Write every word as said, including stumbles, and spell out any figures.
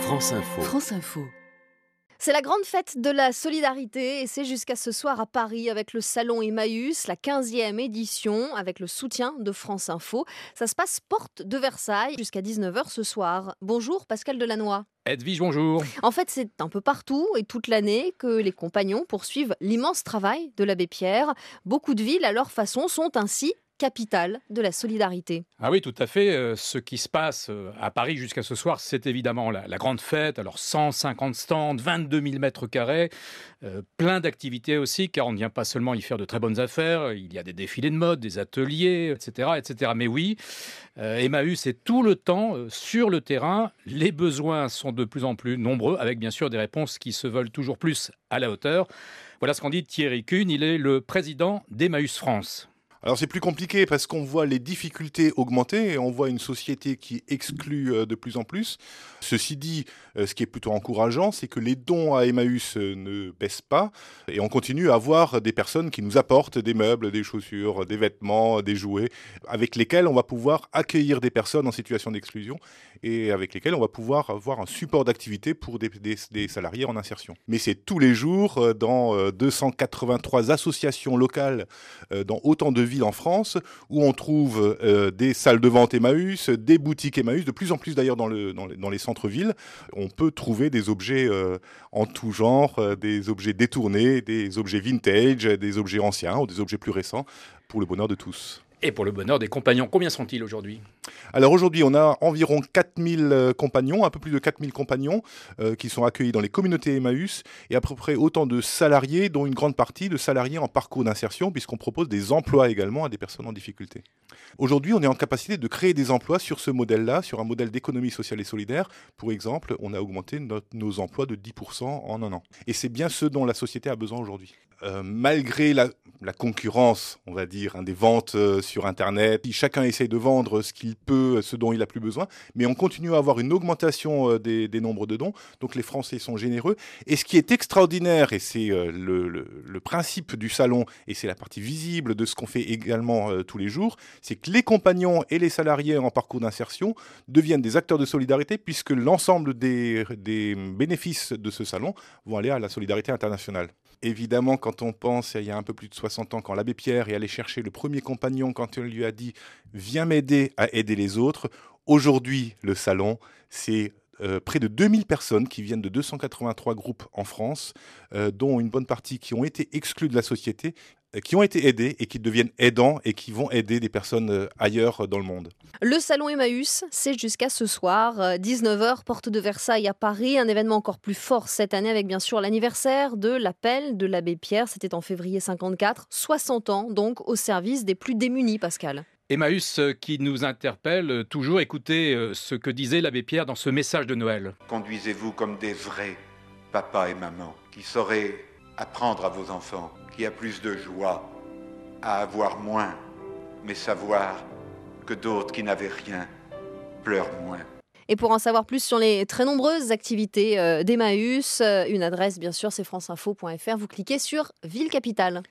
France Info. France Info. C'est la grande fête de la solidarité et c'est jusqu'à ce soir à Paris avec le salon Emmaüs, la quinzième édition, avec le soutien de France Info. Ça se passe porte de Versailles jusqu'à dix-neuf heures ce soir. Bonjour Pascal Delannoy. Edwige, bonjour. En fait, c'est un peu partout et toute l'année que les compagnons poursuivent l'immense travail de l'abbé Pierre. Beaucoup de villes, à leur façon, sont ainsi capitale de la solidarité. Ah oui, tout à fait. Euh, ce qui se passe euh, à Paris jusqu'à ce soir, c'est évidemment la, la grande fête. Alors cent cinquante stands, vingt-deux mille mètres carrés, euh, plein d'activités aussi, car on ne vient pas seulement y faire de très bonnes affaires. Il y a des défilés de mode, des ateliers, et cetera, et cetera. Mais oui, euh, Emmaüs est tout le temps euh, sur le terrain. Les besoins sont de plus en plus nombreux, avec bien sûr des réponses qui se veulent toujours plus à la hauteur. Voilà ce qu'en dit Thierry Kuhn. Il est le président d'Emmaüs France. Alors c'est plus compliqué parce qu'on voit les difficultés augmenter et on voit une société qui exclut de plus en plus. Ceci dit, ce qui est plutôt encourageant, c'est que les dons à Emmaüs ne baissent pas et on continue à avoir des personnes qui nous apportent des meubles, des chaussures, des vêtements, des jouets, avec lesquels on va pouvoir accueillir des personnes en situation d'exclusion et avec lesquels on va pouvoir avoir un support d'activité pour des, des, des salariés en insertion. Mais c'est tous les jours dans deux cent quatre-vingt-trois associations locales dans autant de villes en France, où on trouve euh, des salles de vente Emmaüs, des boutiques Emmaüs, de plus en plus d'ailleurs dans, le, dans, les, dans les centres-villes. On peut trouver des objets euh, en tout genre, euh, des objets détournés, des objets vintage, des objets anciens ou des objets plus récents, pour le bonheur de tous. Et pour le bonheur des compagnons, combien sont-ils aujourd'hui ? Alors aujourd'hui, on a environ quatre mille compagnons, un peu plus de quatre mille compagnons euh, qui sont accueillis dans les communautés Emmaüs et à peu près autant de salariés, dont une grande partie de salariés en parcours d'insertion, puisqu'on propose des emplois également à des personnes en difficulté. Aujourd'hui, on est en capacité de créer des emplois sur ce modèle-là, sur un modèle d'économie sociale et solidaire. Pour exemple, on a augmenté notre, nos emplois de dix pour cent en un an. Et c'est bien ce dont la société a besoin aujourd'hui. Euh, malgré la, la concurrence, on va dire, hein, des ventes euh, sur Internet, chacun essaye de vendre ce qu'il peut, ce dont il a plus besoin, mais on continue à avoir une augmentation euh, des, des nombres de dons, donc les Français sont généreux. Et ce qui est extraordinaire, et c'est euh, le, le, le principe du salon, et c'est la partie visible de ce qu'on fait également euh, tous les jours, c'est que les compagnons et les salariés en parcours d'insertion deviennent des acteurs de solidarité, puisque l'ensemble des, des bénéfices de ce salon vont aller à la solidarité internationale. Évidemment, quand on pense, il y a un peu plus de soixante ans, quand l'abbé Pierre est allé chercher le premier compagnon, quand il lui a dit « Viens m'aider à aider les autres », aujourd'hui, le salon, c'est euh, près de deux mille personnes qui viennent de deux cent quatre-vingt-trois groupes en France, euh, dont une bonne partie qui ont été exclus de la société, euh, qui ont été aidés et qui deviennent aidants et qui vont aider des personnes euh, ailleurs dans le monde. Le salon Emmaüs, c'est jusqu'à ce soir, dix-neuf heures, porte de Versailles à Paris. Un événement encore plus fort cette année avec bien sûr l'anniversaire de l'appel de l'abbé Pierre. C'était en février cinquante-quatre, soixante ans donc au service des plus démunis, Pascal. Emmaüs qui nous interpelle toujours. Écoutez ce que disait l'abbé Pierre dans ce message de Noël. Conduisez-vous comme des vrais papa et maman qui sauraient apprendre à vos enfants qu'il y a plus de joie à avoir moins, mais savoir que d'autres qui n'avaient rien pleurent moins. Et pour en savoir plus sur les très nombreuses activités d'Emmaüs, une adresse bien sûr c'est franceinfo point f r, vous cliquez sur Ville Capitale.